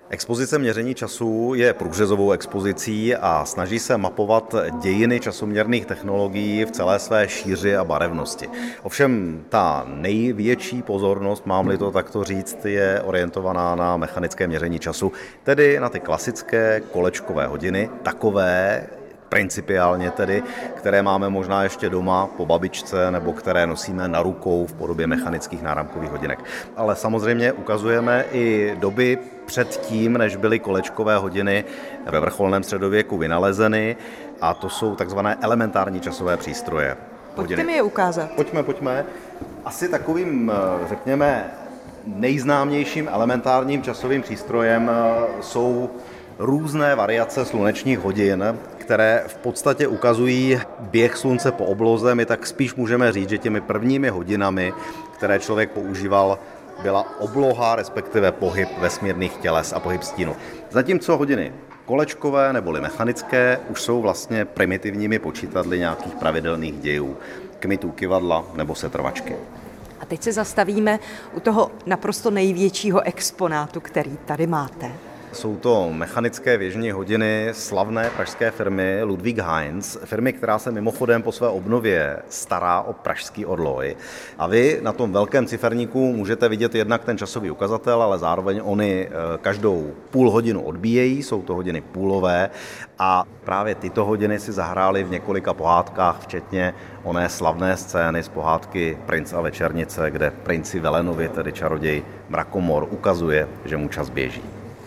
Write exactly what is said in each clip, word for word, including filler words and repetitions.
Expozice měření času je průřezovou expozicí a snaží se mapovat dějiny časoměrných technologií v celé své šíři a barevnosti. Ovšem ta největší pozornost, mám-li to takto říct, je orientovaná na mechanické měření času, tedy na ty klasické kolečkové hodiny, takové, principiálně tedy, které máme možná ještě doma po babičce nebo které nosíme na rukou v podobě mechanických náramkových hodinek. Ale samozřejmě ukazujeme i doby před tím, než byly kolečkové hodiny ve vrcholném středověku vynalezeny, a to jsou takzvané elementární časové přístroje. Pojďte hodiny. mi je ukázat. Pojďme, pojďme. Asi takovým, řekněme, nejznámějším elementárním časovým přístrojem jsou různé variace slunečních hodin, které v podstatě ukazují běh slunce po obloze. My tak spíš můžeme říct, že těmi prvními hodinami, které člověk používal, byla obloha, respektive pohyb vesmírných těles a pohyb stínu. Zatímco hodiny kolečkové neboli mechanické už jsou vlastně primitivními počítadly nějakých pravidelných dějů, kmitů kyvadla nebo setrvačky. A teď se zastavíme u toho naprosto největšího exponátu, který tady máte. Jsou to mechanické věžní hodiny slavné pražské firmy Ludwig Heinz, firmy, která se mimochodem po své obnově stará o pražský orloj. A vy na tom velkém ciferníku můžete vidět jednak ten časový ukazatel, ale zároveň oni každou půl hodinu odbíjejí, jsou to hodiny půlové a právě tyto hodiny si zahrály v několika pohádkách, včetně oné slavné scény z pohádky Princ a večernice, kde princi Velenovi, tedy čaroděj Mrakomor, ukazuje, že mu čas běží.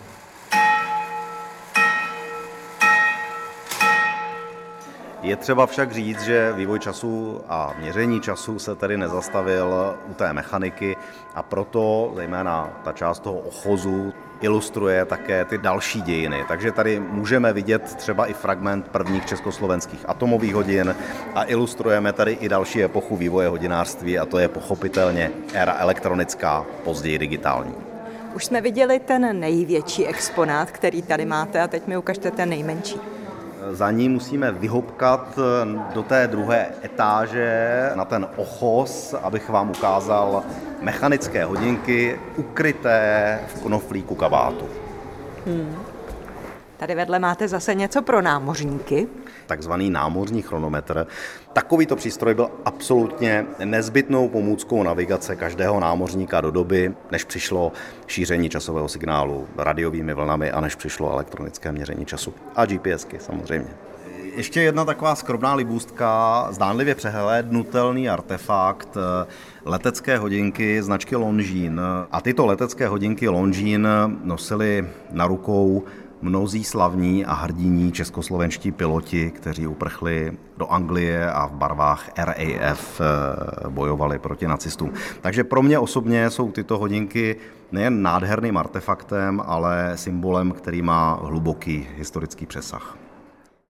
Je třeba však říct, že vývoj času a měření času se tedy nezastavil u té mechaniky a proto zejména ta část toho ochozu ilustruje také ty další dějiny. Takže tady můžeme vidět třeba i fragment prvních československých atomových hodin a ilustrujeme tady i další epochu vývoje hodinářství a to je pochopitelně éra elektronická, později digitální. Už jsme viděli ten největší exponát, který tady máte a teď mi ukažte ten nejmenší. Za ní musíme vyhopkat do té druhé etáže na ten ochoz, abych vám ukázal mechanické hodinky ukryté v knoflíku kabátu. Hmm. Tady vedle máte zase něco pro námořníky. Takzvaný námořní chronometr. Takovýto přístroj byl absolutně nezbytnou pomůckou navigace každého námořníka do doby, než přišlo šíření časového signálu radiovými vlnami a než přišlo elektronické měření času. A GPSky samozřejmě. Ještě jedna taková skromná libůstka, zdánlivě přehlédnutelný artefakt, letecké hodinky značky Longines. A tyto letecké hodinky Longines nosili na rukou mnozí slavní a hrdiní českoslovenští piloti, kteří uprchli do Anglie a v barvách R A F bojovali proti nacistům. Takže pro mě osobně jsou tyto hodinky nejen nádherným artefaktem, ale symbolem, který má hluboký historický přesah.